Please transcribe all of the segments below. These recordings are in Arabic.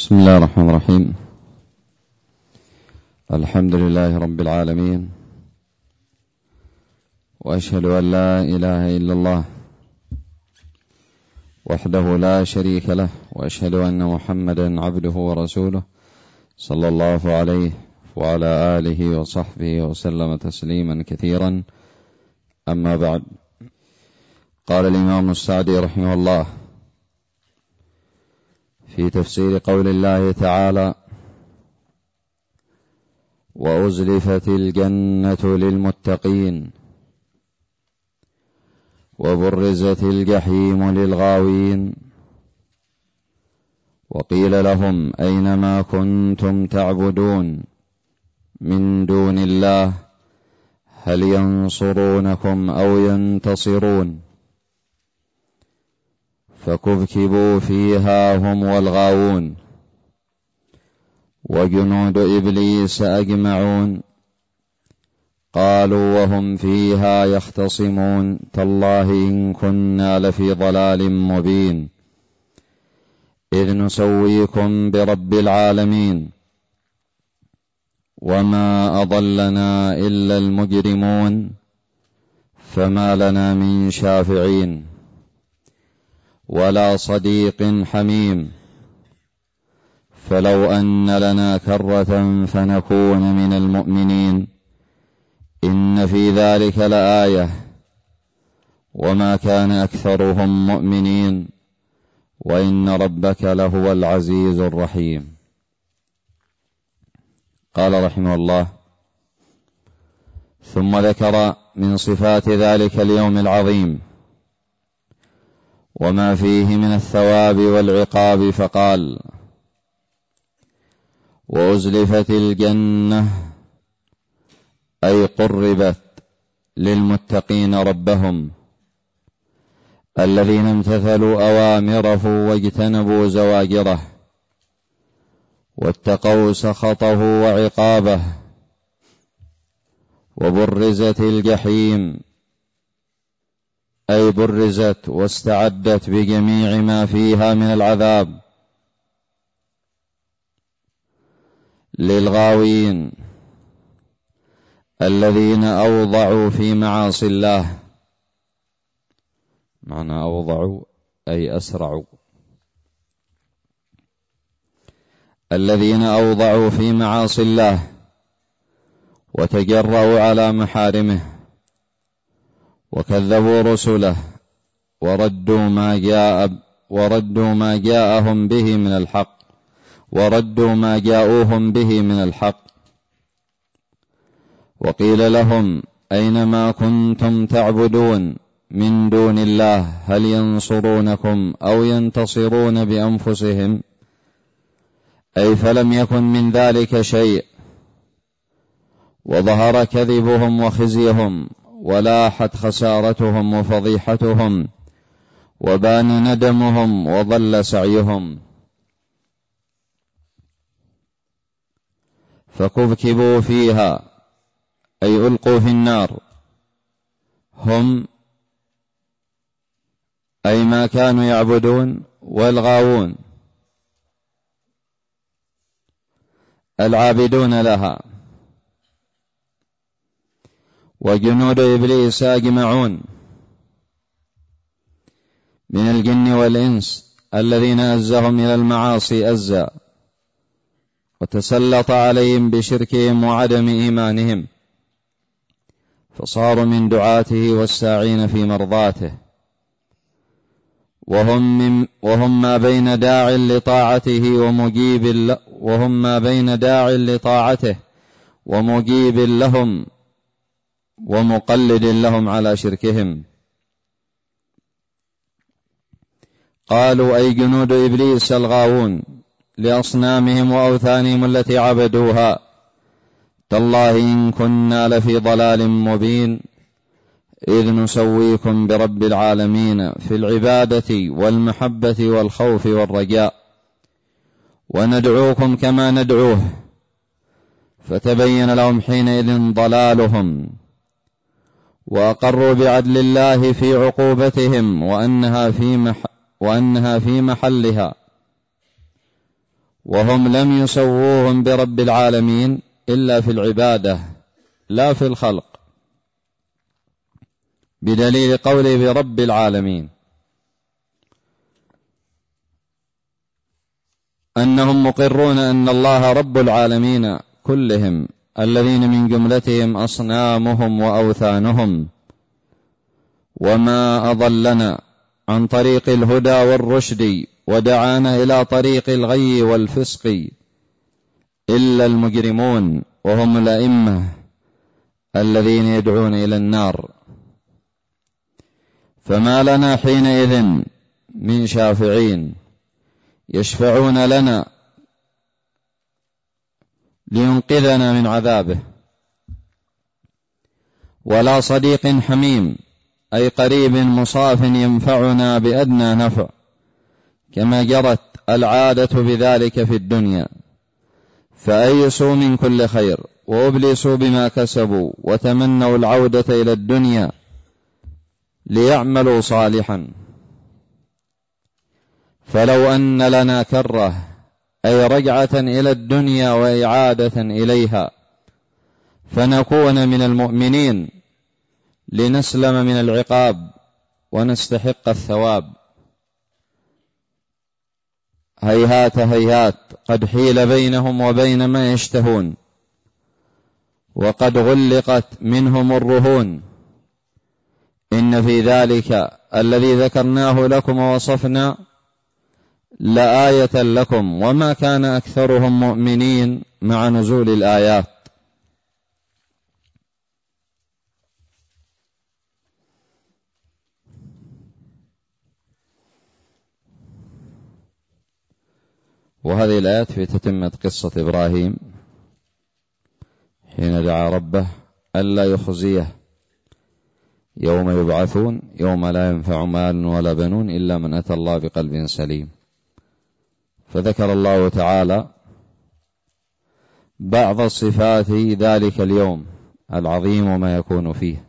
بسم الله الرحمن الرحيم. الحمد لله رب العالمين، وأشهد أن لا إله إلا الله وحده لا شريك له، وأشهد أن محمدا عبده ورسوله صلى الله عليه وعلى آله وصحبه وسلم تسليما كثيرا. أما بعد، قال الإمام السعدي رحمه الله في تفسير قول الله تعالى: وأزلفت الجنة للمتقين وبرزت الجحيم للغاوين وقيل لهم أينما كنتم تعبدون من دون الله هل ينصرونكم أو ينتصرون، فكبكبوا فيها هم والغاوون وجنود إبليس أجمعون. قالوا وهم فيها يختصمون: تالله إن كنا لفي ضلال مبين إذ نسويكم برب العالمين وما أضلنا إلا المجرمون فما لنا من شافعين ولا صديق حميم، فلو أن لنا كرة فنكون من المؤمنين إن في ذلك لآية وما كان أكثرهم مؤمنين وإن ربك لهو العزيز الرحيم. قال رحمه الله: ثم ذكر من صفات ذلك اليوم العظيم وما فيه من الثواب والعقاب، فقال: وأزلفت الجنة أي قربت للمتقين ربهم الذين امتثلوا أوامره واجتنبوا زواجره واتقوا سخطه وعقابه. وبرزت الجحيم أي برزت واستعدت بجميع ما فيها من العذاب للغاوين الذين أوضعوا في معاصي الله. معنى أوضعوا أي أسرعوا، الذين أوضعوا في معاصي الله وتجرؤوا على محارمه وكذبوا رسله وردوا ما جاءهم به من الحق وردوا ما جاءوهم به من الحق. وقيل لهم أينما كنتم تعبدون من دون الله هل ينصرونكم أو ينتصرون بأنفسهم، أي فلم يكن من ذلك شيء، وظهر كذبهم وخزيهم ولاحت خسارتهم وفضيحتهم وبان ندمهم وضل سعيهم. فكبكبوا فيها أي ألقوا في النار، هم أي ما كانوا يعبدون، والغاوون العابدون لها، وجنود إبليس أجمعون من الجن والإنس الذين أزهم إلى المعاصي أزا وتسلط عليهم بشركهم وعدم إيمانهم، فصاروا من دعاته والساعين في مرضاته، وهم ما بين داع لطاعته ومجيب لهم ومقلد لهم على شركهم. قالوا أي جنود إبليس الغاوون لأصنامهم وأوثانهم التي عبدوها: تالله إن كنا لفي ضلال مبين إذ نسويكم برب العالمين في العبادة والمحبة والخوف والرجاء وندعوكم كما ندعوه. فتبين لهم حينئذ ضلالهم وأقروا بعدل الله في عقوبتهم وأنها في محلها، وهم لم يسووهم برب العالمين إلا في العبادة لا في الخلق، بدليل قوله برب العالمين أنهم مقرون أن الله رب العالمين كلهم، الذين من جملتهم أصنامهم وأوثانهم، وما أضلنا عن طريق الهدى والرشد ودعانا إلى طريق الغي والفسق إلا المجرمون، وهم الأئمة الذين يدعون إلى النار. فما لنا حينئذ من شافعين يشفعون لنا لينقذنا من عذابه، ولا صديق حميم أي قريب مصاف ينفعنا بأدنى نفع، كما جرت العادة بذلك في الدنيا، فأيسوا من كل خير وأبلسوا بما كسبوا وتمنوا العودة إلى الدنيا ليعملوا صالحا. فلو أن لنا كرة أي رجعة إلى الدنيا وإعادة إليها فنكون من المؤمنين لنسلم من العقاب ونستحق الثواب. هيهات هيهات، قد حيل بينهم وبين ما يشتهون، وقد غلقت منهم الرهون. إن في ذلك الذي ذكرناه لكم ووصفنا لآية لكم، وما كان أكثرهم مؤمنين مع نزول الآيات. وهذه الآيات في تتمة قصة إبراهيم حين دعا ربه ألا يخزيه يوم يبعثون يوم لا ينفع مال ولا بنون إلا من أتى الله بقلب سليم. فذكر الله تعالى بعض صفات ذلك اليوم العظيم وما يكون فيه،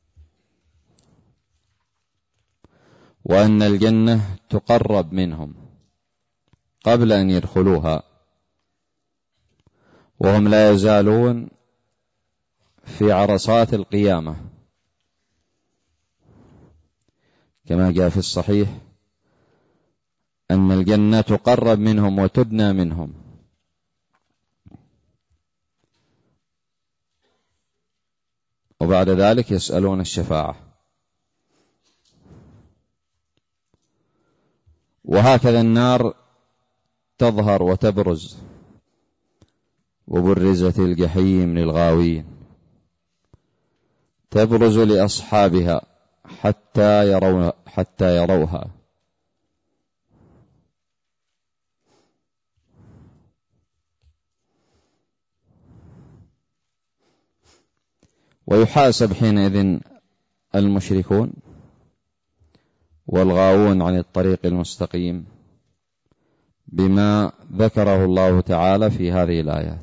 وأن الجنة تقرب منهم قبل أن يدخلوها، وهم لا يزالون في عرصات القيامة، كما جاء في الصحيح أن الجنة تقرب منهم وتدنى منهم. وبعد ذلك يسألون الشفاعة. وهكذا النار تظهر وتبرز، وبرزت الجحيم للغاوين، تبرز لأصحابها حتى يروها. ويحاسب حينئذ المشركون والغاوون عن الطريق المستقيم بما ذكره الله تعالى في هذه الآيات.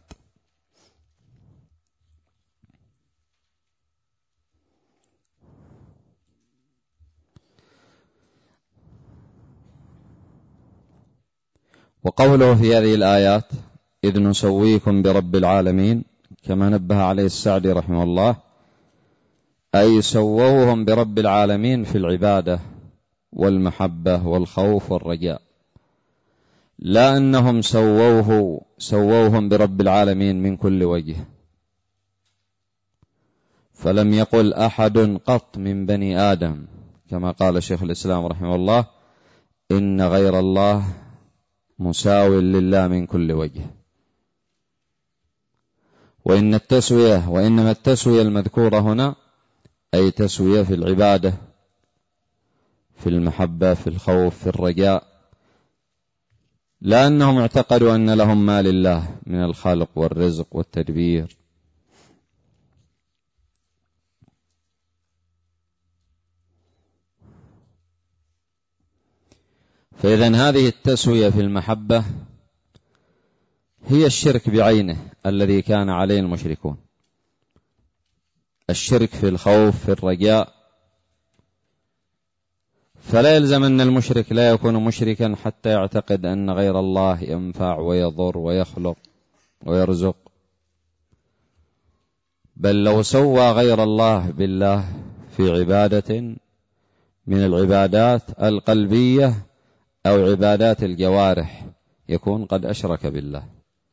وقوله في هذه الآيات إذ نسويكم برب العالمين، كما نبه عليه السعدي رحمه الله، أي سووهم برب العالمين في العبادة والمحبة والخوف والرجاء، لا أنهم سووهم برب العالمين من كل وجه. فلم يقل أحد قط من بني آدم كما قال شيخ الإسلام رحمه الله إن غير الله مساو لله من كل وجه. وإنما التسوية المذكورة هنا أي تسوية في العبادة، في المحبة، في الخوف، في الرجاء، لأنهم اعتقدوا أن لهم ما لله من الخلق والرزق والتدبير. فإذن هذه التسوية في المحبة هي الشرك بعينه الذي كان عليه المشركون، الشرك في الخوف، في الرجاء، فلا يلزم أن المشرك لا يكون مشركا حتى يعتقد أن غير الله ينفع ويضر ويخلق ويرزق، بل لو سوى غير الله بالله في عبادة من العبادات القلبية أو عبادات الجوارح يكون قد أشرك بالله.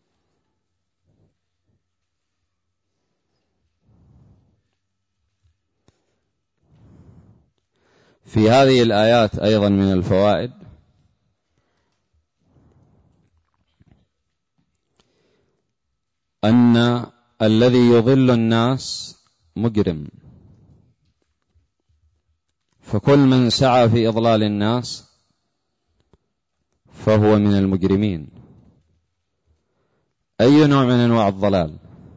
في هذه الآيات أيضا من الفوائد أن الذي يضل الناس مجرم، فكل من سعى في إضلال الناس فهو من المجرمين. أي نوع من أنواع الضلال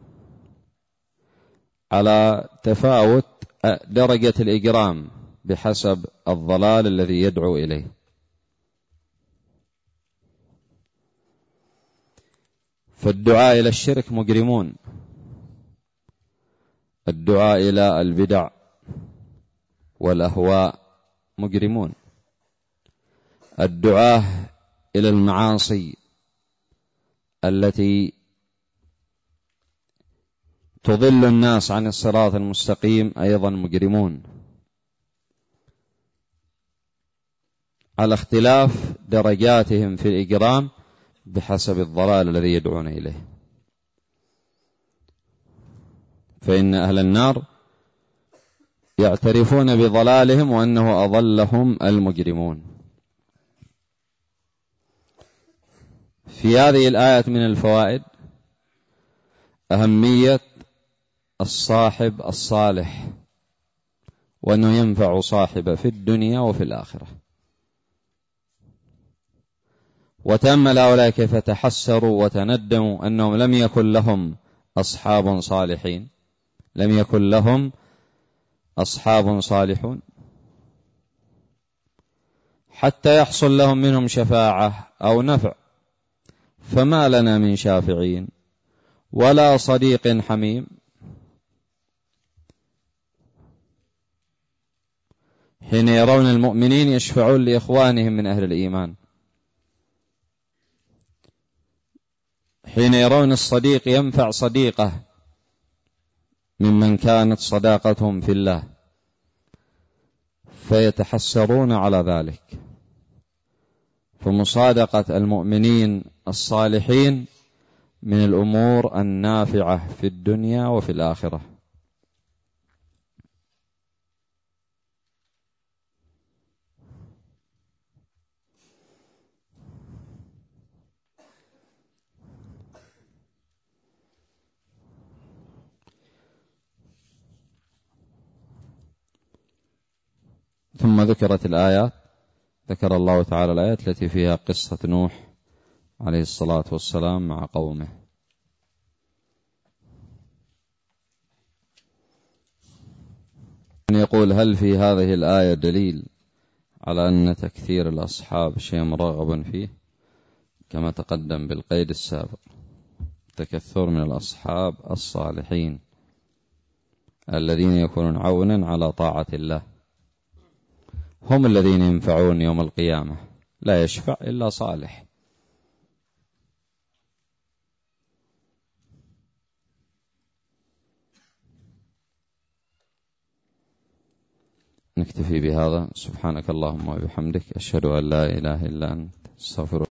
على تفاوت درجة الإجرام بحسب الضلال الذي يدعو إليه. فالدعاء إلى الشرك مجرمون، الدعاء إلى البدع والأهواء مجرمون، الدعاء إلى المعاصي التي تضل الناس عن الصراط المستقيم أيضا مجرمون، على اختلاف درجاتهم في الإجرام بحسب الضلال الذي يدعون إليه. فإن أهل النار يعترفون بضلالهم وأنه أضلهم المجرمون. في هذه الآية من الفوائد أهمية الصاحب الصالح، وأنه ينفع صاحبه في الدنيا وفي الآخرة. وتأمل هؤلاء كيف تحسروا وتندموا أنهم لم يكن لهم أصحاب صالحين، لم يكن لهم أصحاب صالحون حتى يحصل لهم منهم شفاعة أو نفع، فما لنا من شافعين ولا صديق حميم. حين يرون المؤمنين يشفعون لإخوانهم من أهل الإيمان، حين يرون الصديق ينفع صديقه ممن كانت صداقتهم في الله فيتحسرون على ذلك. فمصادقة المؤمنين الصالحين من الأمور النافعة في الدنيا وفي الآخرة. ثم ذكرت الآيات، ذكر الله تعالى الآيات التي فيها قصة نوح عليه الصلاة والسلام مع قومه. يقول: هل في هذه الآية دليل على أن تكثير الأصحاب شيء مرغب فيه؟ كما تقدم بالقيد السابق، تكثر من الأصحاب الصالحين الذين يكونون عونا على طاعة الله، هم الذين ينفعون يوم القيامة، لا يشفع إلا صالح. نكتفي بهذا. سبحانك اللهم وبحمدك، أشهد أن لا إله إلا أنت، استغفرك.